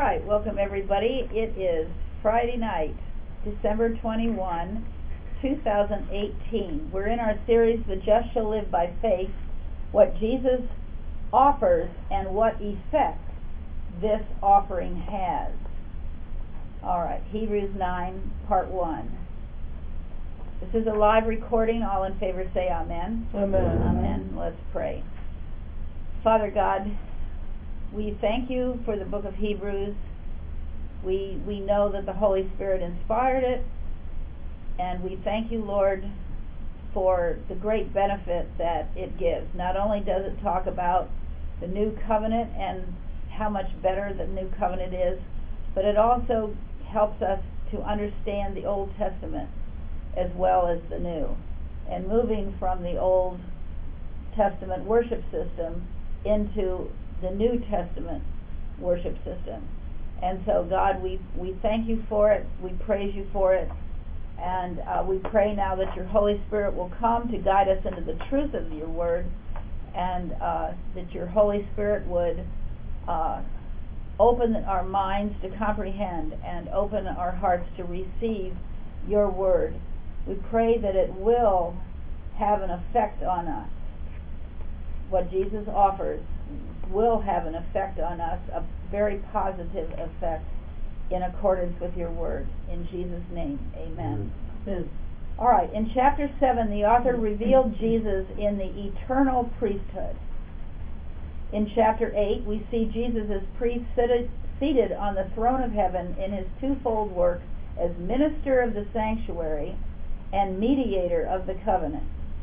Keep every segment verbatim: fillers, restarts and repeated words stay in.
right, welcome everybody. It is Friday night, December twenty-first, two thousand eighteen. We're in our series, The Just Shall Live by Faith, what Jesus offers and what effect this offering has. All right, Hebrews nine, part one. This is a live recording. All in favor say amen. Amen. Amen. Let's pray. Father God, we thank you for the book of Hebrews. We we know that the Holy Spirit inspired it, and we thank you, Lord, for the great benefit that it gives. Not only does it talk about the new covenant and how much better the new covenant is, but it also helps us to understand the Old Testament as well as the new, and moving from the Old Testament worship system into the New Testament worship system. And so, God, we, we thank you for it, we praise you for it, and uh, we pray now that your Holy Spirit will come to guide us into the truth of your word, and uh, that your Holy Spirit would uh, open our minds to comprehend and open our hearts to receive your word. We pray that it will have an effect on us. What Jesus offers will have an effect on us, a very positive effect in accordance with your word. In Jesus' name, amen. Amen. All right, in chapter seven, the author revealed Jesus in the eternal priesthood. In chapter eight, we see Jesus as priest seated, seated on the throne of heaven in his twofold work as minister of the sanctuary and mediator of the covenant.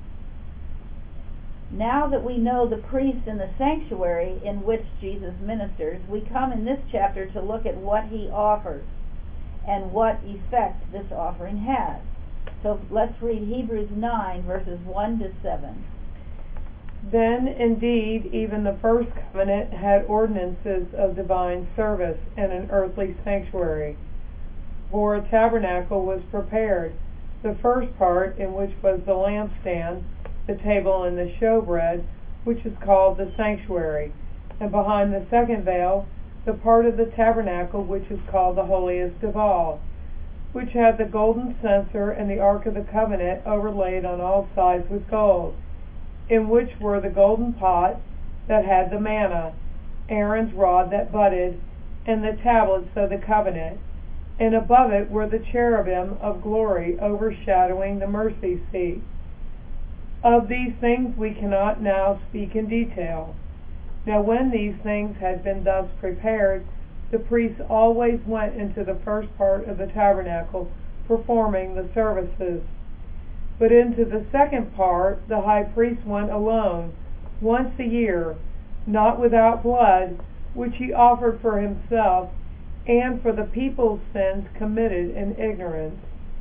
Now that we know the priest and the sanctuary in which Jesus ministers, we come in this chapter to look at what he offers and what effect this offering has. So let's read Hebrews nine, verses one to seven. Then indeed even the first covenant had ordinances of divine service and an earthly sanctuary. For a tabernacle was prepared, the first part in which was the lampstand, the table and the showbread, which is called the sanctuary, and behind the second veil the part of the tabernacle which is called the holiest of all, which had the golden censer and the ark of the covenant overlaid on all sides with gold, in which were the golden pot that had the manna, Aaron's rod that budded, and the tablets of the covenant, and above it were the cherubim of glory overshadowing the mercy seat. Of these things we cannot now speak in detail. Now when these things had been thus prepared, the priests always went into the first part of the tabernacle, performing the services. But into the second part the high priest went alone, once a year, not without blood, which he offered for himself and for the people's sins committed in ignorance.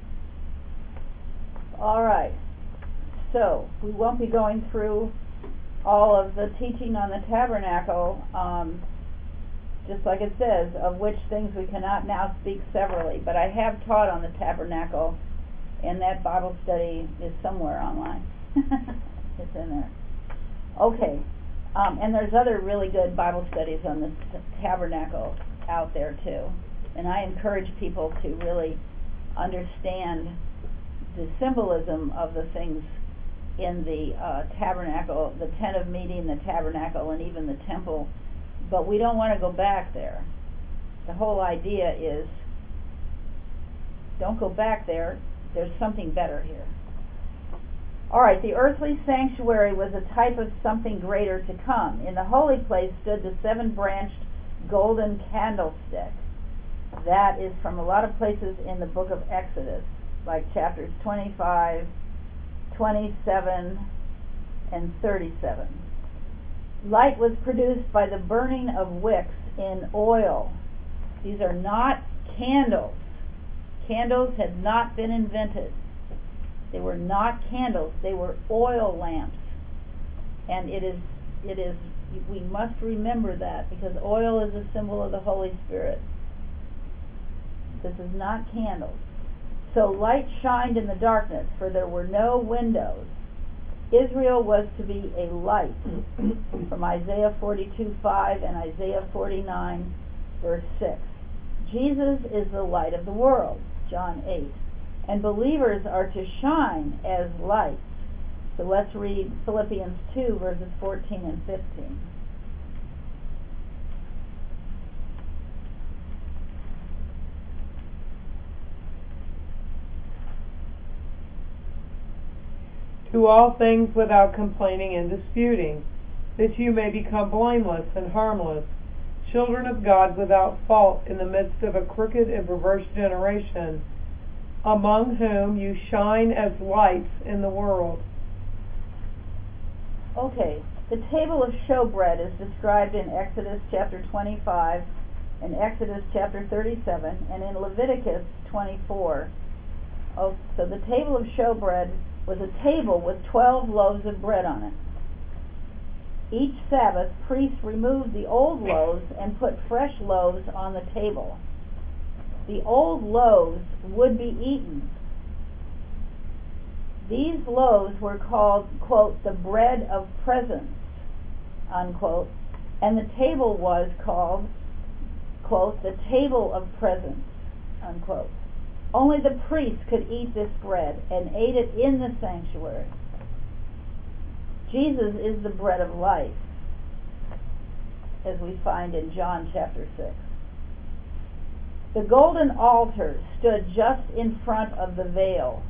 All right. So, we won't be going through all of the teaching on the tabernacle, um, just like it says, of which things we cannot now speak severally. But I have taught on the tabernacle, and that Bible study is somewhere online. It's in there. Okay. Um, and there's other really good Bible studies on the t- tabernacle out there too. And I encourage people to really understand the symbolism of the things in the uh, tabernacle, the tent of meeting, the tabernacle, and even the temple. But we don't want to go back there. The whole idea is, don't go back there. There's something better here. All right, the earthly sanctuary was a type of something greater to come. In the holy place stood the seven-branched golden candlestick. That is from a lot of places in the book of Exodus, like chapters twenty-five, twenty-seven, and thirty-seven. Light was produced by the burning of wicks in oil. These are not candles. Candles had not been invented. They were not candles. They were oil lamps. And it is, it is, we must remember that, because oil is a symbol of the Holy Spirit. This is not candles. So light shined in the darkness, for there were no windows. Israel was to be a light, from Isaiah forty-two five and Isaiah forty-nine verse six. Jesus is the light of the world, John eight. And believers are to shine as lights. So let's read Philippians two, verses fourteen and fifteen. Do all things without complaining and disputing, that you may become blameless and harmless, children of God without fault in the midst of a crooked and perverse generation, among whom you shine as lights in the world. Okay, the table of showbread is described in Exodus chapter twenty-five, in Exodus chapter thirty-seven, and in Leviticus twenty-four. Oh, so the table of showbread was a table with twelve loaves of bread on it. Each Sabbath, priests removed the old loaves and put fresh loaves on the table. The old loaves would be eaten. These loaves were called, quote, the bread of presence, unquote, and the table was called, quote, the table of presence, unquote. Only the priests could eat this bread and ate it in the sanctuary. Jesus is the bread of life, as we find in John chapter six. The golden altar stood just in front of the veil.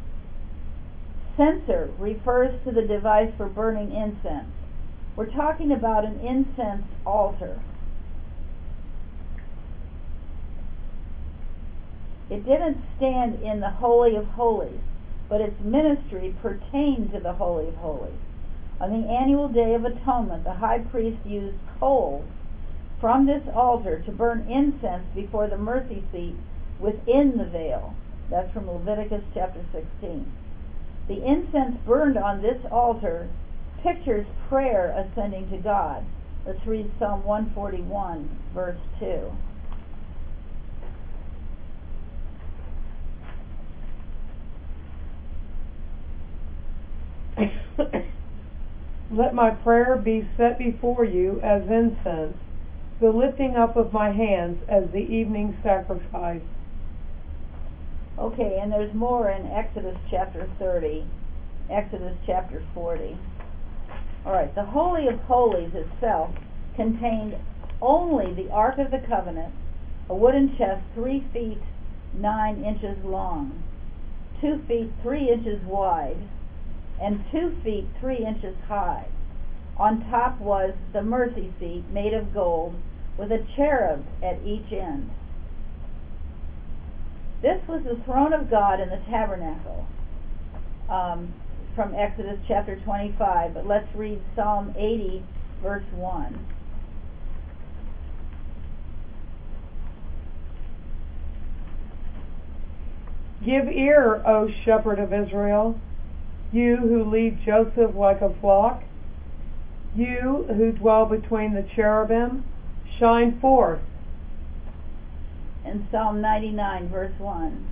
Censer refers to the device for burning incense. We're talking about an incense altar. It didn't stand in the Holy of Holies, but its ministry pertained to the Holy of Holies. On the annual Day of Atonement, the high priest used coals from this altar to burn incense before the mercy seat within the veil. That's from Leviticus chapter sixteen. The incense burned on this altar pictures prayer ascending to God. Let's read Psalm one forty-one, verse two. Let my prayer be set before you as incense, the lifting up of my hands as the evening sacrifice. Okay, and there's more in Exodus chapter thirty, Exodus chapter forty. Alright, the Holy of Holies itself contained only the Ark of the Covenant, a wooden chest three feet nine inches long, two feet three inches wide, and two feet three inches high. On top was the mercy seat made of gold with a cherub at each end. This was the throne of God in the tabernacle, um, from Exodus chapter twenty-five, but let's read Psalm eighty, verse one. Give ear, O shepherd of Israel, you who lead Joseph like a flock, you who dwell between the cherubim, shine forth. In Psalm ninety-nine, verse one.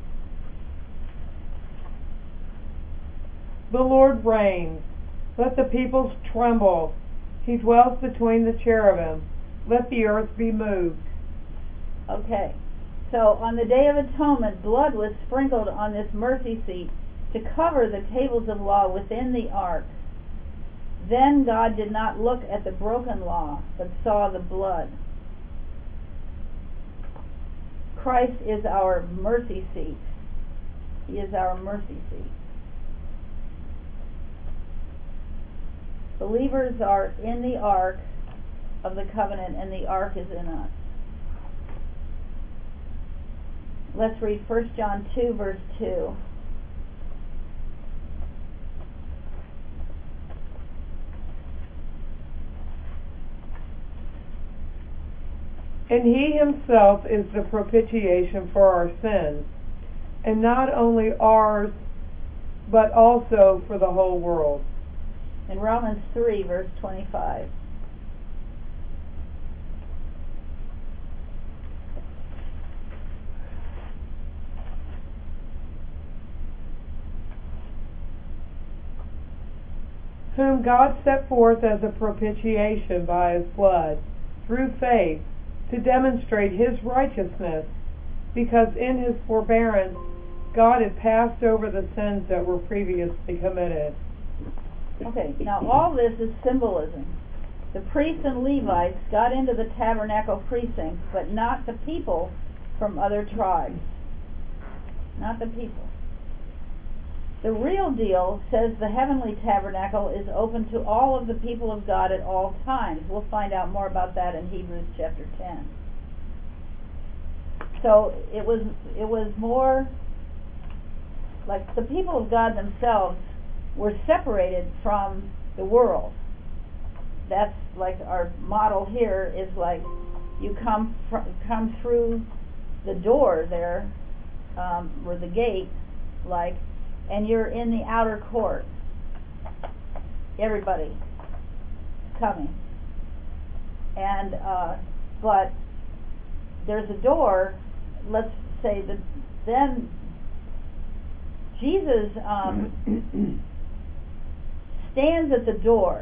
The Lord reigns. Let the peoples tremble. He dwells between the cherubim. Let the earth be moved. Okay, so on the Day of Atonement, blood was sprinkled on this mercy seat to cover the tables of law within the ark. Then God did not look at the broken law, but saw the blood. Christ is our mercy seat. He is our mercy seat. Believers are in the ark of the covenant, and the ark is in us. Let's read First John two, verse two. And he himself is the propitiation for our sins, and not only ours, but also for the whole world. In Romans three, verse twenty-five. Whom God set forth as a propitiation by his blood, through faith, to demonstrate his righteousness, because in his forbearance God had passed over the sins that were previously committed. Okay, now all this is symbolism. The priests and Levites got into the tabernacle precincts, but not the people from other tribes. Not the people. The real deal says the heavenly tabernacle is open to all of the people of God at all times. We'll find out more about that in Hebrews chapter ten. So it was it was more like the people of God themselves were separated from the world. That's like our model here is like you come fr- come through the door there, um, or the gate, like, and you're in the outer court. Everybody coming, and uh, but there's a door. Let's say that then Jesus um, stands at the door.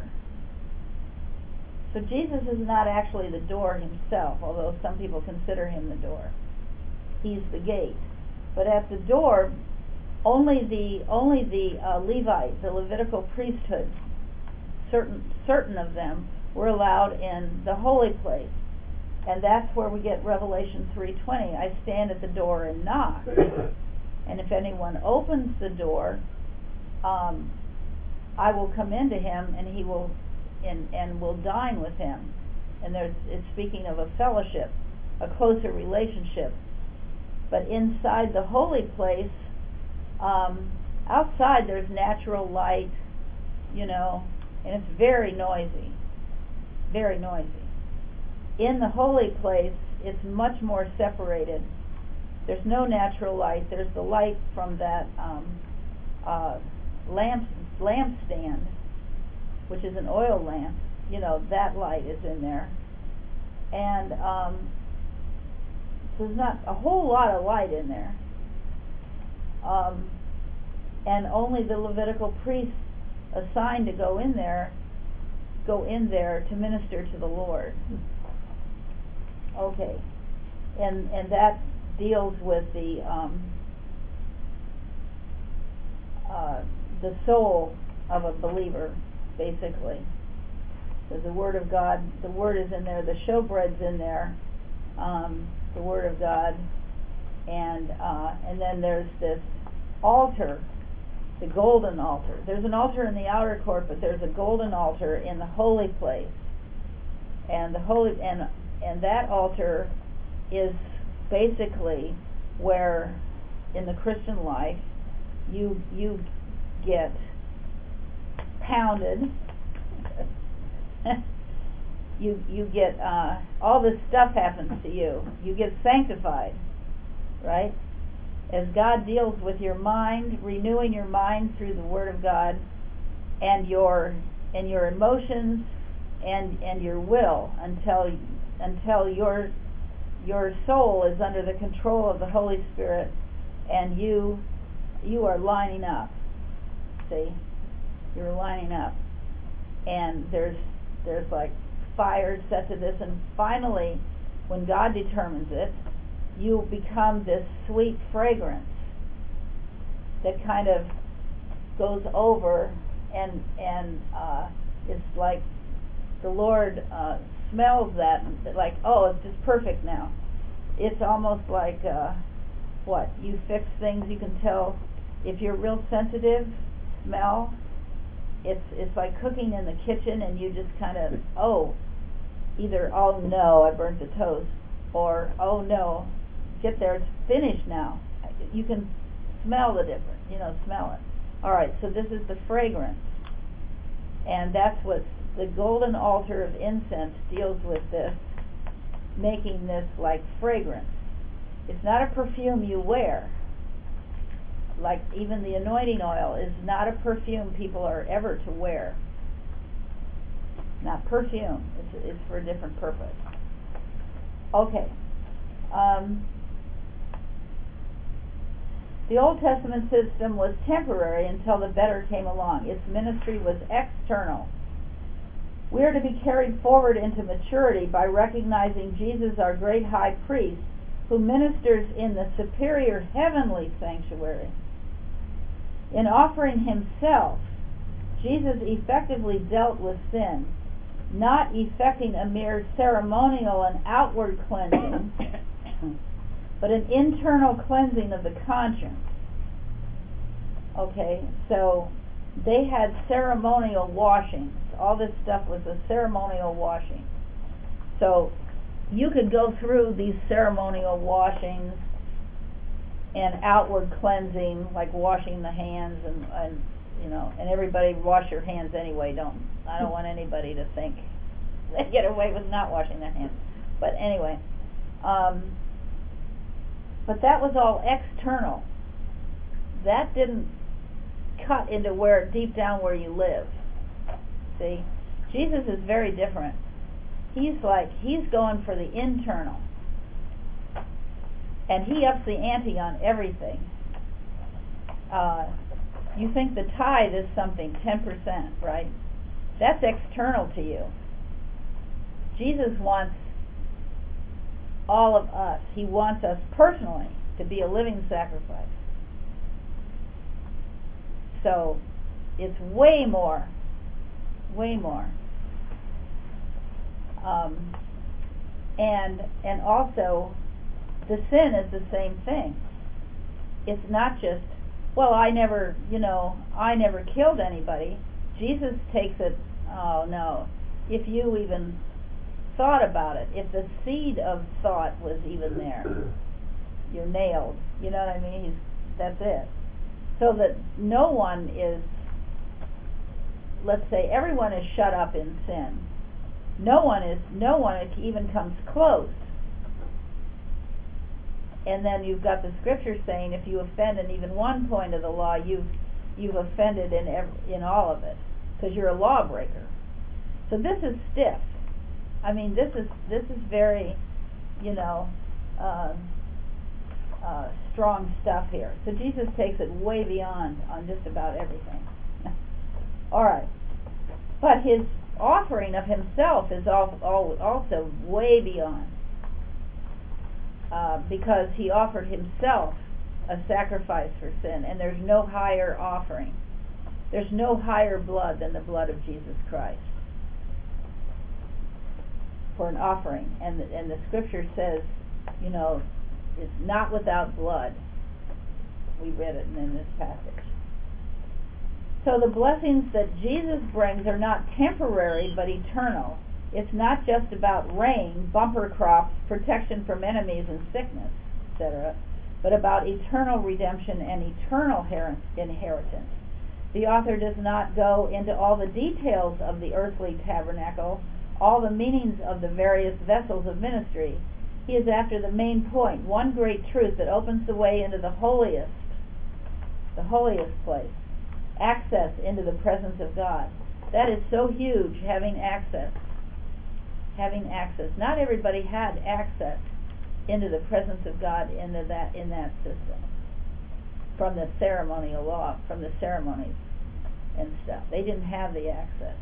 So Jesus is not actually the door himself, although some people consider him the door. He's the gate. But at the door, only the only the uh, Levite, the Levitical priesthood, certain certain of them were allowed in the holy place, and that's where we get Revelation three twenty. I stand at the door and knock, and if anyone opens the door, um, I will come into him, and he will. And, and will dine with him. And there's, it's speaking of a fellowship, a closer relationship. But inside the holy place, um, outside there's natural light, you know, and it's very noisy, very noisy. In the holy place, it's much more separated. There's no natural light. There's the light from that um, uh, lamp lampstand, which is an oil lamp. You know, that light is in there. And um, so there's not a whole lot of light in there. Um, and only the Levitical priests assigned to go in there, go in there to minister to the Lord. Okay. And and that deals with the um, uh, the soul of a believer, basically. There's the Word of God, the Word is in there, the showbread's in there, um, the Word of God, and uh, and then there's this altar, the golden altar. There's an altar in the outer court, but there's a golden altar in the holy place, and the holy and and that altar is basically where, in the Christian life, you you get pounded. you you get uh, all this stuff happens to you. You get sanctified, right? As God deals with your mind, renewing your mind through the Word of God, and your and your emotions and and your will, until until your your soul is under the control of the Holy Spirit, and you you are lining up. See, you're lining up, and there's there's like fire set to this, and finally, when God determines it, you become this sweet fragrance that kind of goes over, and and uh, it's like the Lord uh, smells that, and like, oh, it's just perfect now. It's almost like uh, what you fix things. You can tell if you're real sensitive. Smell. It's it's like cooking in the kitchen, and you just kind of oh, either oh no, I burnt the toast, or oh no, get there, it's finished now. You can smell the difference, you know, smell it. All right, so this is the fragrance, and that's what the golden altar of incense deals with. This, making this like fragrance. It's not a perfume you wear. Like even the anointing oil is not a perfume people are ever to wear. Not perfume. It's, it's for a different purpose. Okay. Um, the Old Testament system was temporary until the better came along. Its ministry was external. We are to be carried forward into maturity by recognizing Jesus, our great high priest, who ministers in the superior heavenly sanctuary. In offering himself, Jesus effectively dealt with sin, not effecting a mere ceremonial and outward cleansing, but an internal cleansing of the conscience. Okay, so they had ceremonial washings. All this stuff was a ceremonial washing. So you could go through these ceremonial washings and outward cleansing, like washing the hands, and, and you know, and everybody wash your hands anyway. Don't I don't want anybody to think they get away with not washing their hands. But anyway, um, but that was all external. That didn't cut into where deep down where you live. See, Jesus is very different. He's like he's going for the internal, and he ups the ante on everything. Uh, you think the tithe is something, ten percent, right? That's external to you. Jesus wants all of us. He wants us personally to be a living sacrifice. So it's way more, way more. Um, and and also, the sin is the same thing. It's not just, well, I never, you know, I never killed anybody. Jesus takes it, oh no, if you even thought about it, if the seed of thought was even there, you're nailed. You know what I mean? He's, that's it. So that no one is, let's say, everyone is shut up in sin. No one is, no one even comes close. And then you've got the scripture saying, if you offend in even one point of the law, you've you've offended in every, in all of it, because you're a lawbreaker. So this is stiff. I mean, this is this is very, you know, uh, uh, strong stuff here. So Jesus takes it way beyond on just about everything. All right, but his offering of himself is all, all, also way beyond, uh, because he offered himself a sacrifice for sin, and there's no higher offering. There's no higher blood than the blood of Jesus Christ for an offering. And the, and the scripture says, you know, it's not without blood. We read it in this passage. So the blessings that Jesus brings are not temporary but eternal. It's not just about rain, bumper crops, protection from enemies and sickness, et cetera, but about eternal redemption and eternal inheritance. The author does not go into all the details of the earthly tabernacle, all the meanings of the various vessels of ministry. He is after the main point, one great truth that opens the way into the holiest, the holiest place, access into the presence of God. That is so huge, having access. Having access. Not everybody had access into the presence of God into that in that system. From the ceremonial law, from the ceremonies and stuff. They didn't have the access.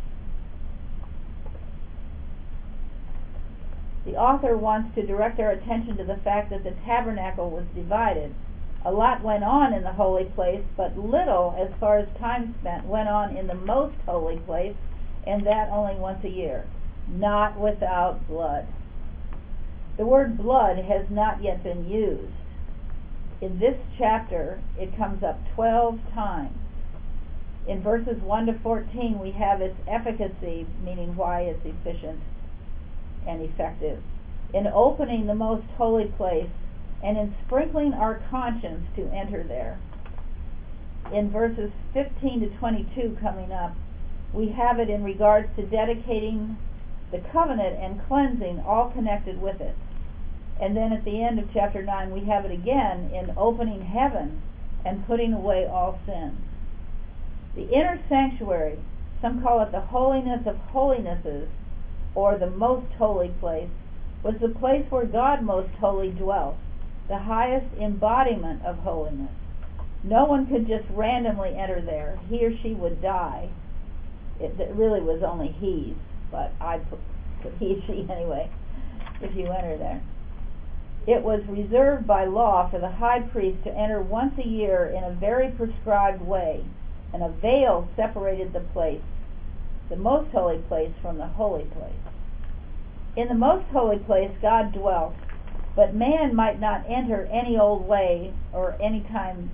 The author wants to direct our attention to the fact that the tabernacle was divided. A lot went on in the holy place, but little, as far as time spent, went on in the most holy place, and that only once a year. Not without blood. The word blood has not yet been used. In this chapter, it comes up twelve times. In verses one to fourteen, we have its efficacy, meaning why it's efficient and effective, in opening the most holy place and in sprinkling our conscience to enter there. In verses fifteen to twenty-two coming up, we have it in regards to dedicating the covenant and cleansing, all connected with it. And then at the end of chapter nine, we have it again in opening heaven and putting away all sin. The inner sanctuary, some call it the holiness of holinesses, or the most holy place, was the place where God most holy dwelt, the highest embodiment of holiness. No one could just randomly enter there. He or she would die. It, it really was only he but I put, put he, she anyway, if you enter there. It was reserved by law for the high priest to enter once a year in a very prescribed way, and a veil separated the place, the most holy place, from the holy place. In the most holy place God dwelt, but man might not enter any old way or any time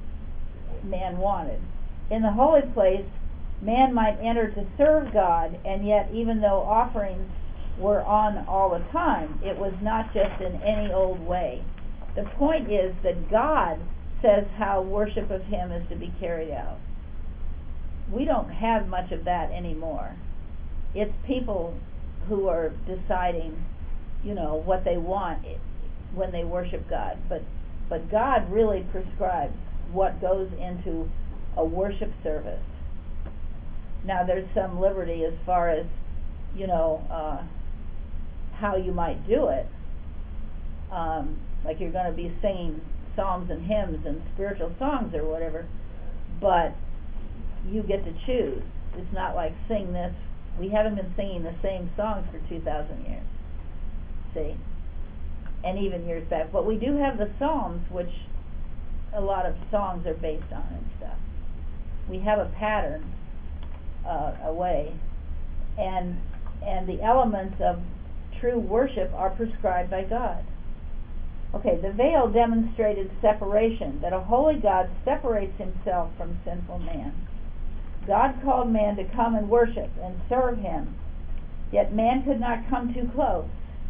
man wanted. In the holy place, man might enter to serve God, and yet even though offerings were on all the time, it was not just in any old way. The point is that God says how worship of Him is to be carried out. We don't have much of that anymore. It's people who are deciding, you know, what they want when they worship God. But but God really prescribes what goes into a worship service. Now there's some liberty as far as, you know, uh, how you might do it. Um, like you're going to be singing psalms and hymns and spiritual songs or whatever, but you get to choose. It's not like sing this. We haven't been singing the same songs for two thousand years. See? And even years back. But we do have the Psalms, which a lot of songs are based on and stuff. We have a pattern, uh, a way, and and the elements of true worship are prescribed by God. Okay, the veil demonstrated separation, that a holy God separates Himself from sinful man. God called man to come and worship and serve Him, yet man could not come too close.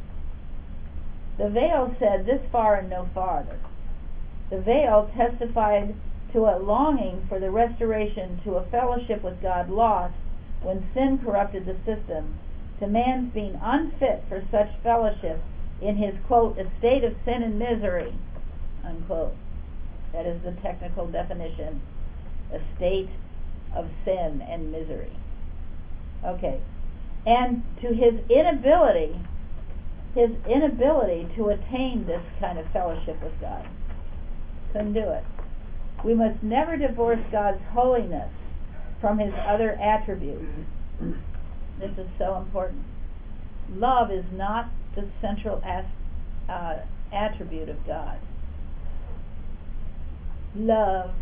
The veil said, "This far and no farther." The veil testified to a longing for the restoration to a fellowship with God lost when sin corrupted the system, to man's being unfit for such fellowship in his, quote, estate of sin and misery, unquote. That is the technical definition. A state of sin and misery. Okay. And to his inability, his inability to attain this kind of fellowship with God. Couldn't do it. We must never divorce God's holiness from His other attributes. This is so important. Love is not the central as, uh, attribute of God. Love,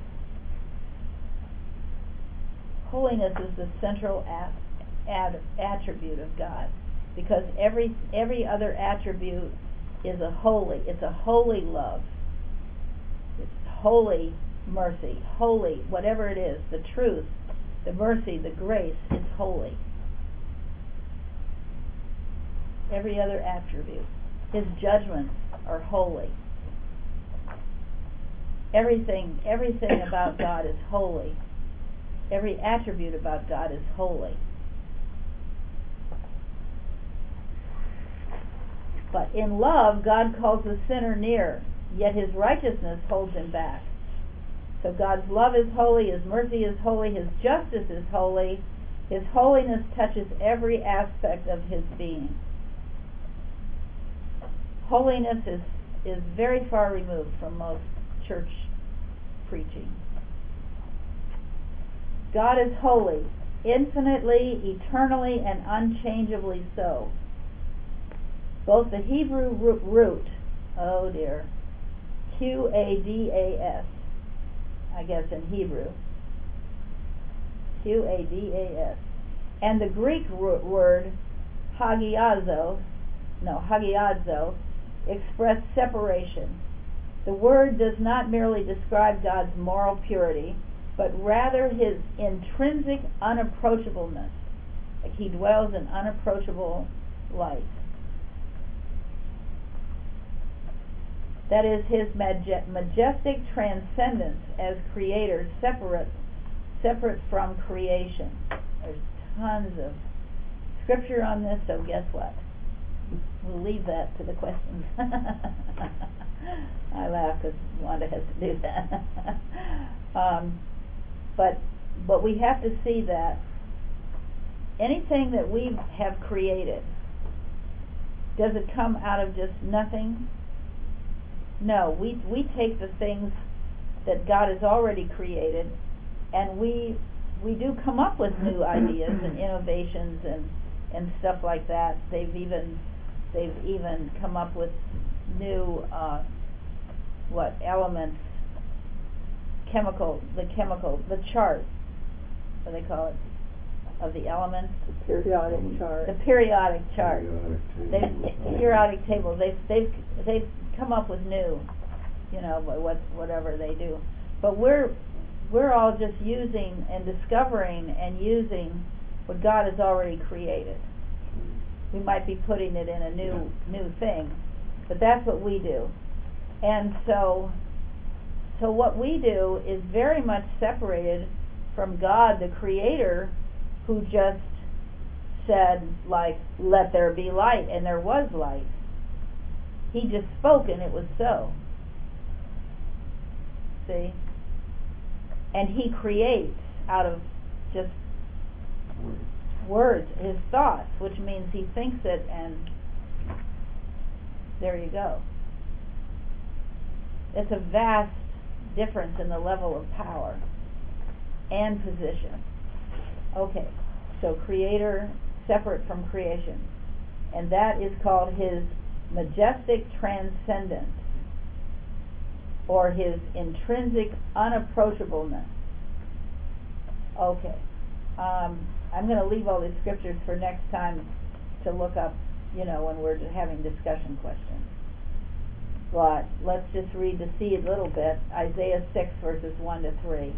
holiness is the central at, at, attribute of God, because every every other attribute is a holy. It's a holy love. It's holy mercy, holy whatever it is, the truth, the mercy, the grace. It's holy. Every other attribute. His judgments are holy. Everything, everything about God is holy. Every attribute about God is holy. But in love, God calls the sinner near, yet His righteousness holds him back. So God's love is holy, His mercy is holy, His justice is holy. His holiness touches every aspect of His being. Holiness is, is very far removed from most church preaching. God is holy, infinitely, eternally, and unchangeably so. Both the Hebrew root, oh dear, Q A D A S, I guess in Hebrew, Q A D A S, and the Greek word hagiazo, no, hagiazo, express separation. The word does not merely describe God's moral purity, but rather His intrinsic unapproachableness. Like He dwells in unapproachable light. That is His majestic transcendence as Creator, separate, separate from creation. There's tons of scripture on this, so guess what? We'll leave that to the questions. I laugh because Wanda has to do that. um, but but we have to see that anything that we have created, does it come out of just nothing? No, we we take the things that God has already created, and we we do come up with new ideas and innovations and and stuff like that. They've even they've even come up with new uh, what elements, chemical, the chemical, the chart, what do they call it, of the elements? The periodic chart. The periodic chart. Periodic table. They, periodic table. They've they've they've come up with new, you know, what whatever they do. But we're we're all just using and discovering and using what God has already created. We might be putting it in a new new thing, but that's what we do. And so so what we do is very much separated from God, the Creator, who just said, like, let there be light, and there was light. He just spoke and it was so. See? And He creates out of just words, His thoughts, which means He thinks it, and there you go. It's a vast difference in the level of power and position. Okay, so Creator separate from creation, and that is called His majestic transcendence, or His intrinsic unapproachableness. Okay, um, I'm going to leave all these scriptures for next time to look up, you know, when we're having discussion questions. But let's just read to see a little bit. Isaiah six verses one to three.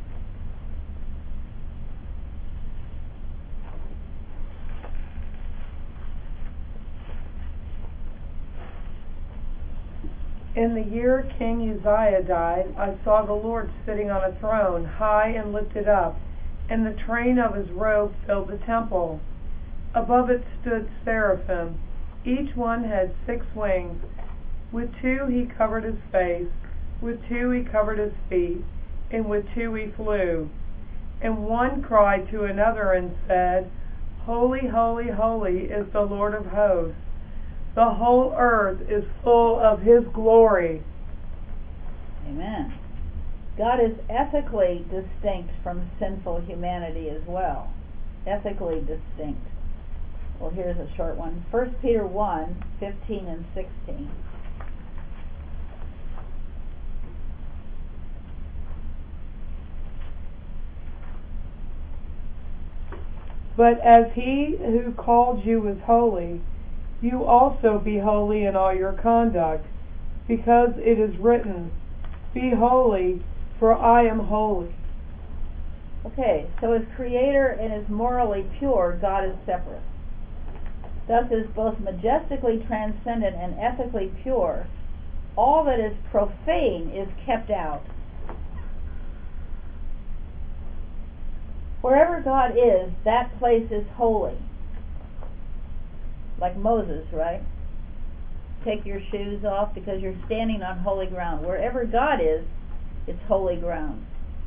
In the year King Uzziah died, I saw the Lord sitting on a throne, high and lifted up, and the train of His robe filled the temple. Above it stood seraphim. Each one had six wings. With two He covered His face, with two He covered His feet, and with two He flew. And one cried to another and said, Holy, holy, holy is the Lord of hosts. The whole earth is full of His glory. Amen. God is ethically distinct from sinful humanity as well. Ethically distinct. Well, here's a short one. First Peter one, fifteen and sixteen. But as He who called you is holy, you also be holy in all your conduct, because it is written, Be holy, for I am holy. Okay, so as Creator and as morally pure, God is separate. Thus, as both majestically transcendent and ethically pure, all that is profane is kept out. Wherever God is, that place is holy. Like Moses, right? Take your shoes off because you're standing on holy ground. Wherever God is, it's holy ground.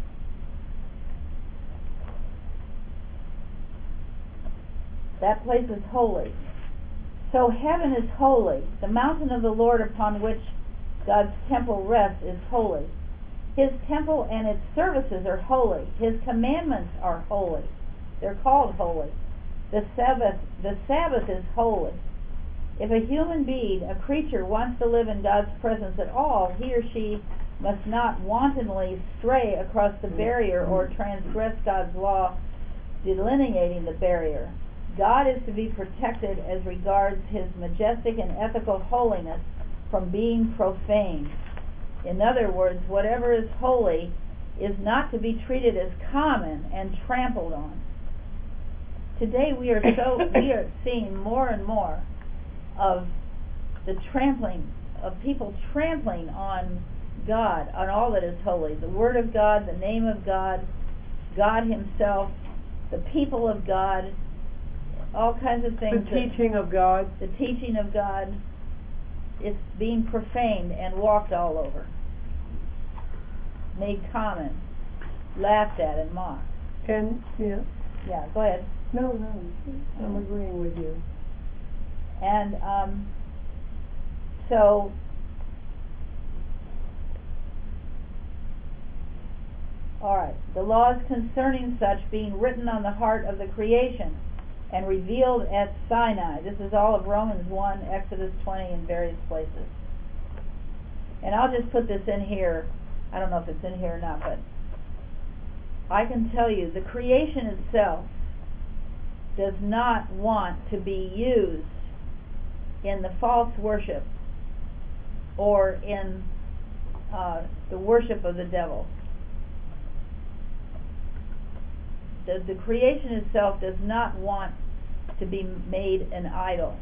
That place is holy. So heaven is holy. The mountain of the Lord upon which God's temple rests is holy. His temple and its services are holy. His commandments are holy. They're called holy. The Sabbath, the Sabbath is holy. If a human being, a creature, wants to live in God's presence at all, he or she must not wantonly stray across the barrier or transgress God's law delineating the barrier. God is to be protected as regards His majestic and ethical holiness from being profaned. In other words, whatever is holy is not to be treated as common and trampled on. Today we are so we are seeing more and more of the trampling of people trampling on God, on all that is holy. The Word of God, the name of God, God Himself, the people of God, all kinds of things. The teaching of God. The teaching of God. It's being profaned and walked all over, made common, laughed at and mocked. And yeah. Yeah, go ahead. No, no, I'm agreeing with you. And um, so all right, the laws concerning such being written on the heart of the creation, and revealed at Sinai. This is all of Romans one, Exodus twenty, and various places. And I'll just put this in here. I don't know if it's in here or not, but I can tell you the creation itself does not want to be used in the false worship or in uh, the worship of the devil. The, the creation itself does not want to be made an idol,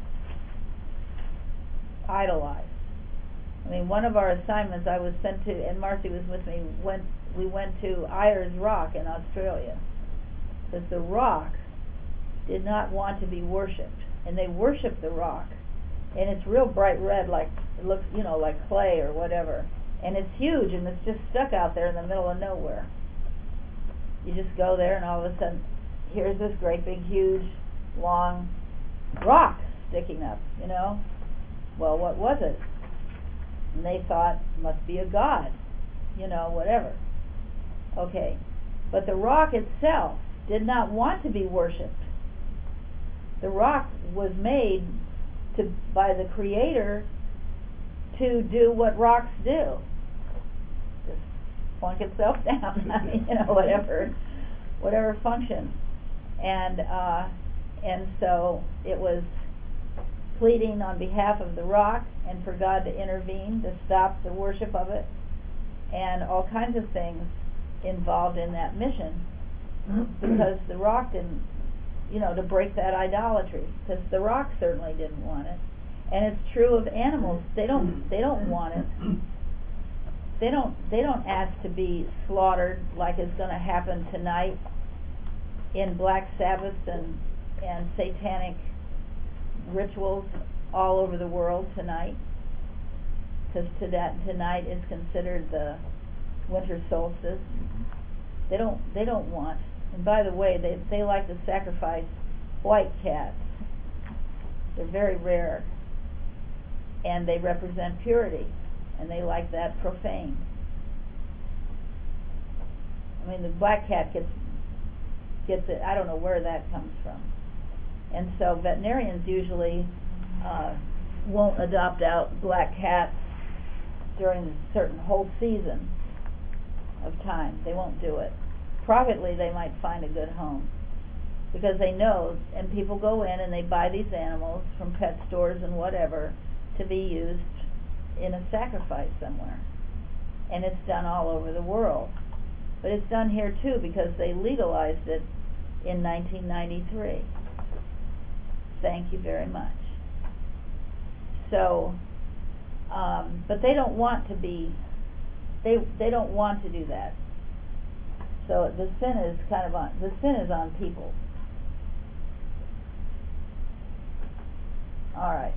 idolized. I mean, one of our assignments I was sent to, and Marcy was with me, went, we went to Ayers Rock in Australia, because the rock did not want to be worshipped, and they worship the rock, and it's real bright red, like it looks, you know, like clay or whatever, and it's huge, and it's just stuck out there in the middle of nowhere. You just go there, and all of a sudden, here's this great big, huge, long rock sticking up, you know. Well, what was it? And they thought, must be a god, you know, whatever. Okay, but the rock itself did not want to be worshipped. The rock was made to by the Creator to do what rocks do. Just plunk itself down. I mean, you know, whatever, whatever function. And uh, and so it was pleading on behalf of the rock and for God to intervene to stop the worship of it, and all kinds of things involved in that mission, because the rock didn't, you know, to break that idolatry, because the rock certainly didn't want it. And it's true of animals. They don't they don't want it. They don't they don't ask to be slaughtered like is going to happen tonight in Black Sabbath and and satanic rituals all over the world tonight, because to that tonight is considered the winter solstice. They don't they don't want. And by the way, they they like to sacrifice white cats. They're very rare, and they represent purity, and they like that profane. I mean, the black cat gets gets it. I don't know where that comes from. And so veterinarians usually uh, won't adopt out black cats during a certain whole season of time. They won't do it. Privately, they might find a good home, because they know, and people go in and they buy these animals from pet stores and whatever to be used in a sacrifice somewhere. And it's done all over the world. But it's done here too, because they legalized it in nineteen ninety-three. Thank you very much. So, um, but they don't want to be, they they don't want to do that. So the sin is kind of on, the sin is on people. All right.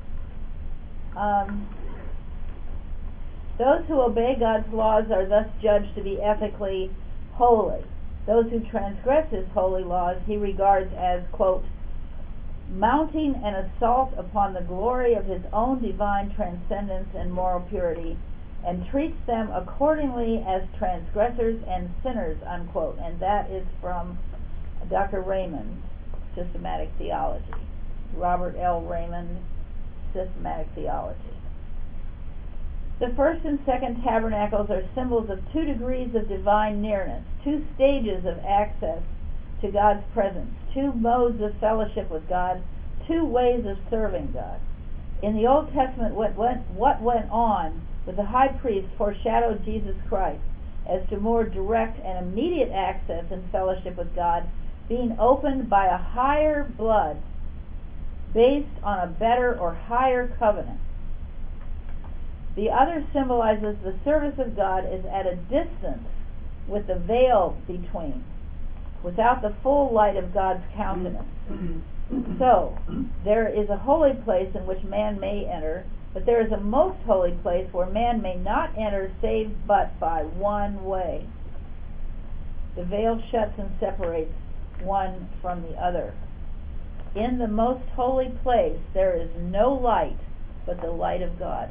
Um, those who obey God's laws are thus judged to be ethically holy. Those who transgress His holy laws He regards as, quote, mounting an assault upon the glory of His own divine transcendence and moral purity, and treats them accordingly as transgressors and sinners, unquote. And that is from Doctor Raymond, Systematic Theology. Robert L. Raymond, Systematic Theology. The first and second tabernacles are symbols of two degrees of divine nearness, two stages of access to God's presence, two modes of fellowship with God, two ways of serving God. In the Old Testament, what went, what went on with the high priest foreshadowed Jesus Christ as to more direct and immediate access and fellowship with God, being opened by a higher blood based on a better or higher covenant. The other symbolizes the service of God is at a distance with the veil between, without the full light of God's countenance. So, there is a holy place in which man may enter, but there is a most holy place where man may not enter save but by one way. The veil shuts and separates one from the other. In the most holy place there is no light but the light of God.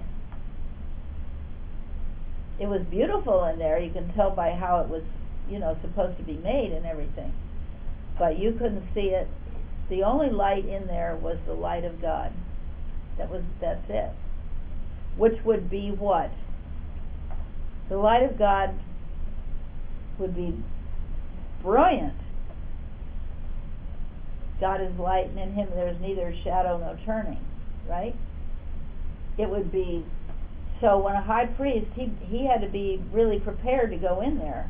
It was beautiful in there. You can tell by how it was, you know, supposed to be made and everything. But you couldn't see it The only light in there was the light of God. That was that's it. Which would be what? The light of God would be brilliant. God is light, and in him there is neither shadow nor turning, right? It would be, so when a high priest, he he had to be really prepared to go in there.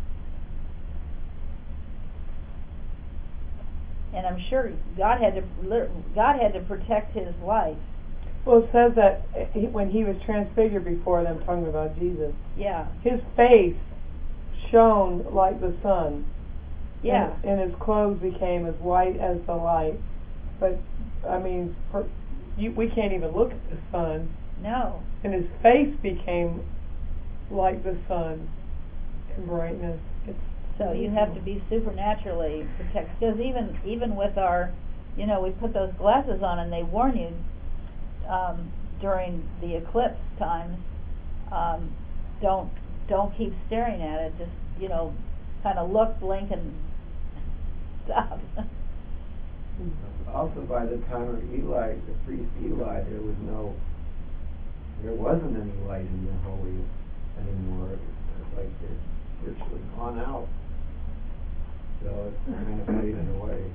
And I'm sure God had to God had to protect his life. Well, it says that he, when he was transfigured before them, talking about Jesus, yeah, his face shone like the sun. Yeah. And, and his clothes became as white as the light. But, I mean, for, you, we can't even look at the sun. No. And his face became like the sun in brightness. It's so you have to be supernaturally protected. Because even, even with our, you know, we put those glasses on and they warn you um, during the eclipse times, um, don't don't keep staring at it. Just, you know, kind of look, blink, and stop. Also, by the time of Eli, the priest Eli, there was no, there wasn't any light in the holy anymore. It was like it virtually gone out. So it's kind of faded away.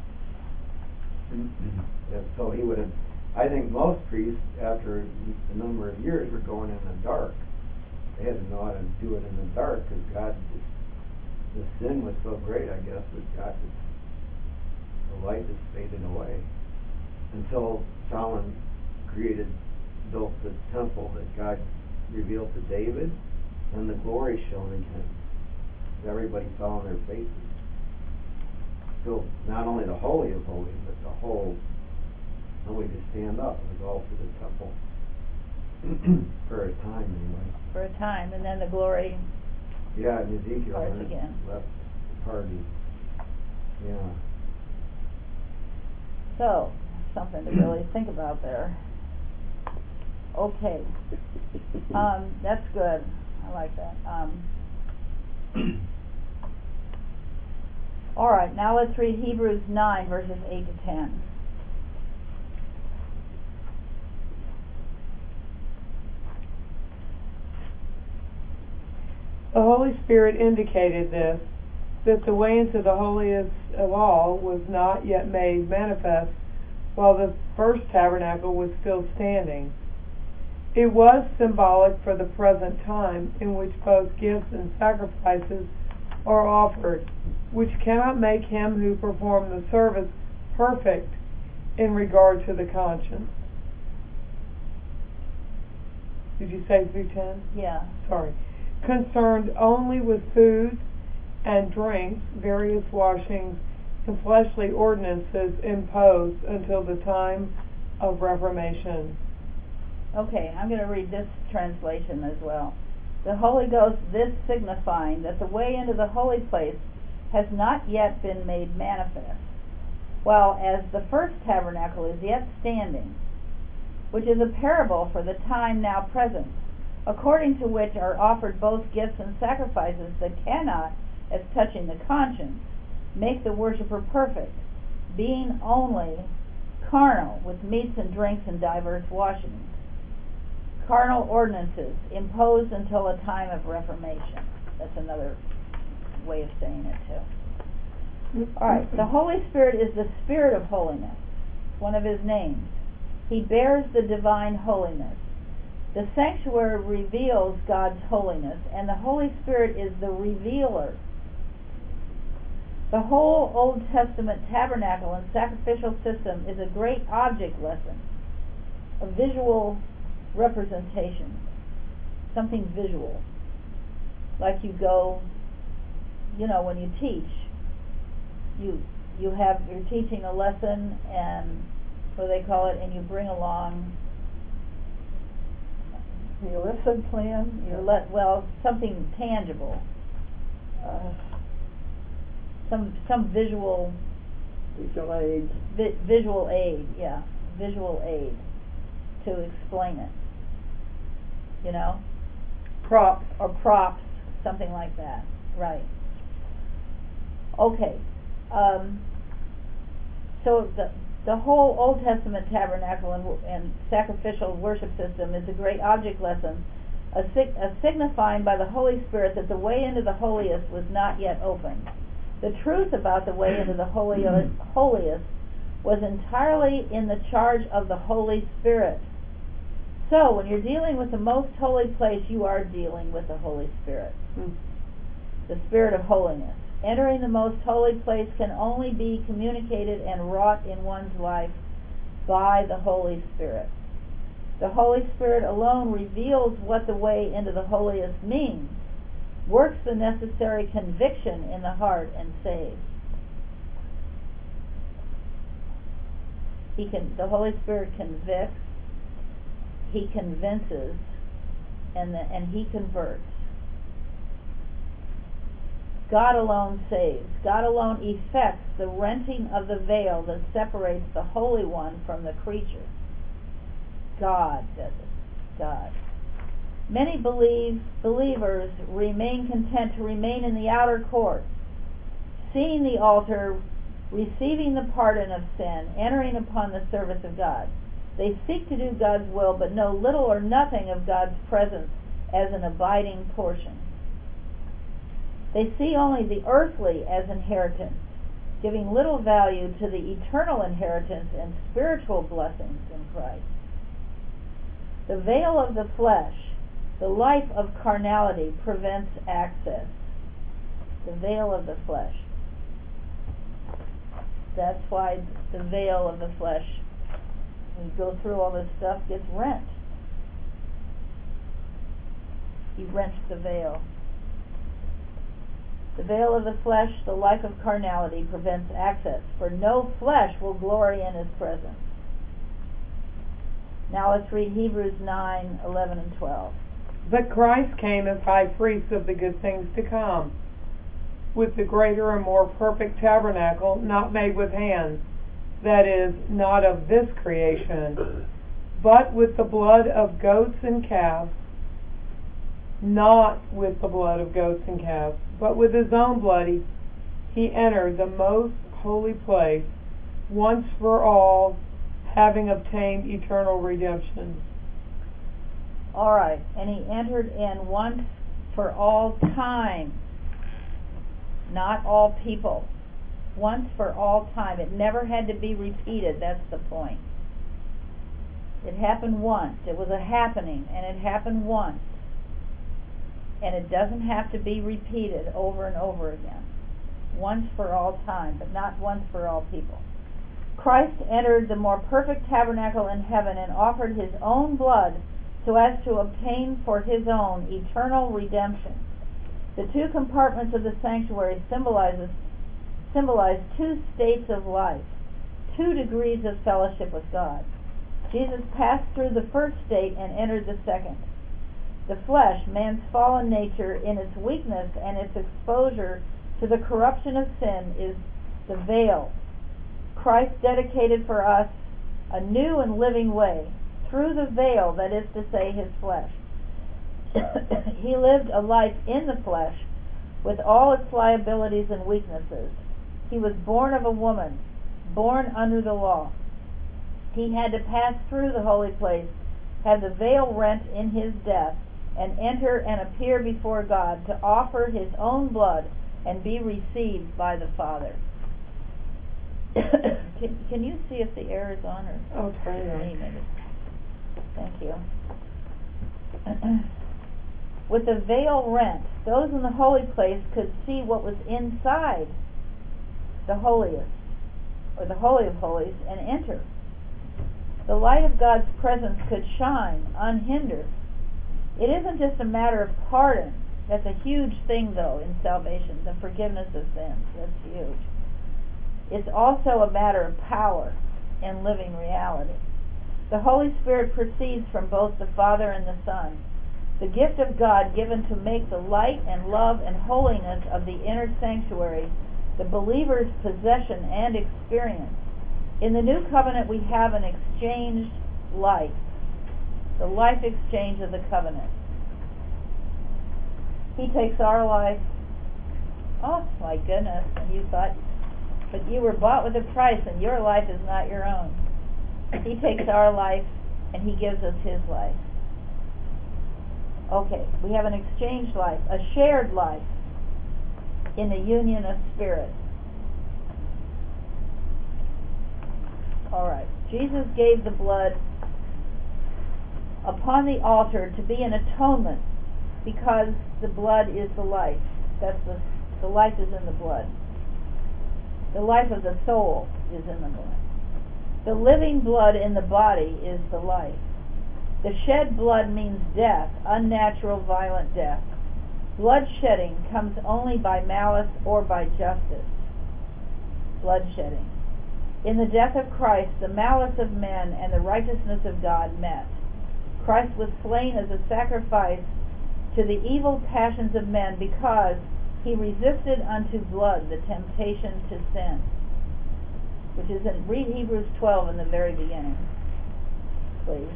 And so he would have, I think most priests, after a number of years, were going in the dark. They had to know how to do it in the dark because God just, the sin was so great, I guess, that God just, the light just faded away until Solomon created, built the temple that God revealed to David, and the glory shone again. Everybody fell on their faces. So not only the Holy of Holies, but the whole, nobody could stand up. It was all through the temple. For a time, anyway. For a time, and then the glory. Yeah, and Ezekiel parts again. left the party. Yeah. So, something to really think about there. Okay. Um, that's good. I like that. Um, all right, now let's read Hebrews nine, verses eight to ten. The Holy Spirit indicated this, that the way into the holiest of all was not yet made manifest while the first tabernacle was still standing. It was symbolic for the present time in which both gifts and sacrifices are offered, which cannot make him who performed the service perfect in regard to the conscience. Did you say through ten? Yeah. Sorry. Concerned only with food and drinks, various washings, and fleshly ordinances imposed until the time of Reformation. Okay, I'm going to read this translation as well. The Holy Ghost, this signifying that the way into the holy place has not yet been made manifest, while as the first tabernacle is yet standing, which is a parable for the time now present, according to which are offered both gifts and sacrifices that cannot, as touching the conscience, make the worshipper perfect, being only carnal, with meats and drinks and divers washings. Carnal ordinances imposed until a time of Reformation. That's another way of saying it too. Alright, the Holy Spirit is the Spirit of holiness, one of his names. He bears the divine holiness. The sanctuary reveals God's holiness, and the Holy Spirit is the revealer. The whole Old Testament tabernacle and sacrificial system is a great object lesson, a visual representation, something visual. Like you go, you know, when you teach, you you have you're teaching a lesson, and what do they call it, and you bring along your lesson plan, your le- well, something tangible, uh, some some visual visual aid, vi- visual aid, yeah, visual aid to explain it. You know, Props. or props, something like that, right? Okay. Um, So the the whole Old Testament tabernacle and, and sacrificial worship system is a great object lesson, a, sig- a signifying by the Holy Spirit that the way into the holiest was not yet opened. The truth about the way into the holy, holiest was entirely in the charge of the Holy Spirit. So, when you're dealing with the most holy place, you are dealing with the Holy Spirit, mm. the Spirit of holiness. Entering the most holy place can only be communicated and wrought in one's life by the Holy Spirit. The Holy Spirit alone reveals what the way into the holiest means, works the necessary conviction in the heart, and saves. He can, the Holy Spirit convicts, He convinces, and, the, and He converts. God alone saves. God alone effects the renting of the veil that separates the Holy One from the creature. God does it. God. Many believe believers remain content to remain in the outer court, seeing the altar, receiving the pardon of sin, entering upon the service of God. They seek to do God's will, but know little or nothing of God's presence as an abiding portion. They see only the earthly as inheritance, giving little value to the eternal inheritance and spiritual blessings in Christ. The veil of the flesh, the life of carnality, prevents access. The veil of the flesh. That's why the veil of the flesh, when you go through all this stuff, gets rent. He rents the veil. The veil of the flesh, the life of carnality, prevents access, for no flesh will glory in His presence. Now let's read Hebrews nine, eleven, and twelve. But Christ came as high priest of the good things to come, with the greater and more perfect tabernacle, not made with hands, that is, not of this creation, but with the blood of goats and calves, not with the blood of goats and calves, but with His own blood he, he entered the most holy place once for all, having obtained eternal redemption. All right, and He entered in once for all time, not all people. Once for all time. It never had to be repeated. That's the point. It happened once. It was a happening, and it happened once. And it doesn't have to be repeated over and over again. Once for all time, but not once for all people. Christ entered the more perfect tabernacle in heaven and offered His own blood so as to obtain for His own eternal redemption. The two compartments of the sanctuary symbolizes symbolize two states of life, two degrees of fellowship with God. Jesus passed through the first state and entered the second. The flesh, man's fallen nature, in its weakness and its exposure to the corruption of sin, is the veil. Christ dedicated for us a new and living way through the veil, that is to say, His flesh. He lived a life in the flesh with all its liabilities and weaknesses. He was born of a woman, born under the law. He had to pass through the holy place, have the veil rent in His death, and enter and appear before God to offer His own blood and be received by the Father. can, can you see if the air is on? Or oh, turn it on. Maybe. Thank you. With the veil rent, those in the holy place could see what was inside the holiest, or the Holy of Holies, and enter. The light of God's presence could shine unhindered. It isn't just a matter of pardon. That's a huge thing, though, in salvation, the forgiveness of sins. That's huge. It's also a matter of power and living reality. The Holy Spirit proceeds from both the Father and the Son, the gift of God given to make the light and love and holiness of the inner sanctuary the believer's possession and experience. In the new covenant we have an exchanged life, the life exchange of the covenant. He takes our life. Oh my goodness, and you thought But you were bought with a price, and your life is not your own. He takes our life, and He gives us His life. Okay, we have an exchanged life, a shared life in the union of spirit. Alright, Jesus gave the blood upon the altar to be an atonement, because the blood is the life. That's the, the life is in the blood. The life of the soul is in the blood. The living blood in the body is the life. The shed blood means death, unnatural, violent death. Blood shedding comes only by malice or by justice. Blood shedding. In the death of Christ, the malice of men and the righteousness of God met. Christ was slain as a sacrifice to the evil passions of men, because He resisted unto blood the temptation to sin. Which is in, read Hebrews twelve in the very beginning, please.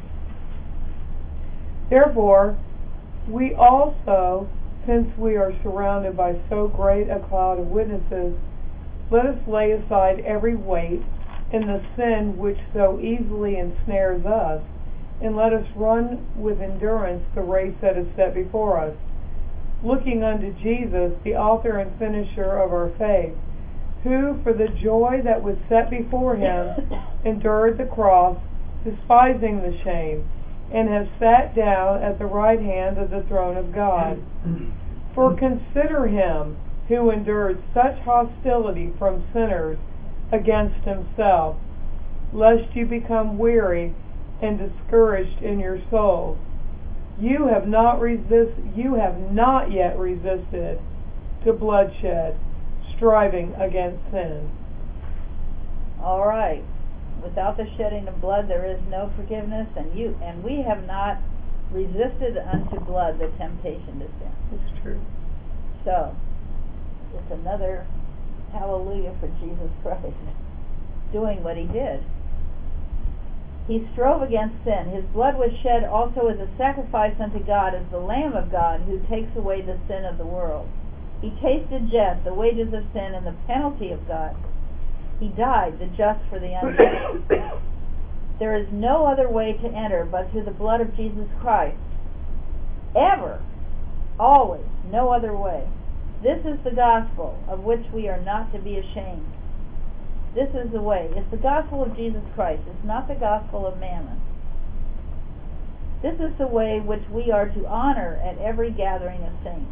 Therefore, we also, since we are surrounded by so great a cloud of witnesses, let us lay aside every weight and the sin which so easily ensnares us, and let us run with endurance the race that is set before us, looking unto Jesus, the author and finisher of our faith, who, for the joy that was set before Him, endured the cross, despising the shame, and has sat down at the right hand of the throne of God. For consider Him who endured such hostility from sinners against Himself, lest you become weary and discouraged in your souls. You have not resist, you have not yet resisted to bloodshed, striving against sin. All right. Without the shedding of blood, there is no forgiveness, and you and we have not resisted unto blood the temptation to sin. It's true. So, it's another hallelujah for Jesus Christ doing what He did. He strove against sin. His blood was shed also as a sacrifice unto God, as the Lamb of God who takes away the sin of the world. He tasted death, the wages of sin, and the penalty of God. He died, the just for the unjust. There is no other way to enter but through the blood of Jesus Christ. Ever, always, no other way. This is the gospel of which we are not to be ashamed. This is the way. It's the gospel of Jesus Christ. It's not the gospel of mammon. This is the way which we are to honor at every gathering of saints.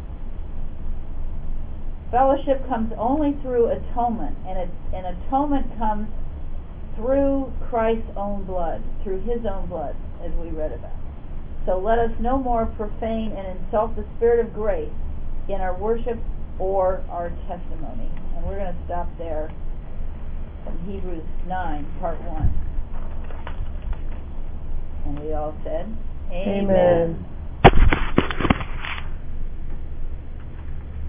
Fellowship comes only through atonement, and it, and atonement comes through Christ's own blood, through His own blood, as we read about. So let us no more profane and insult the Spirit of grace in our worship or our testimony. And we're going to stop there from Hebrews nine, part one. And we all said, Amen. Amen.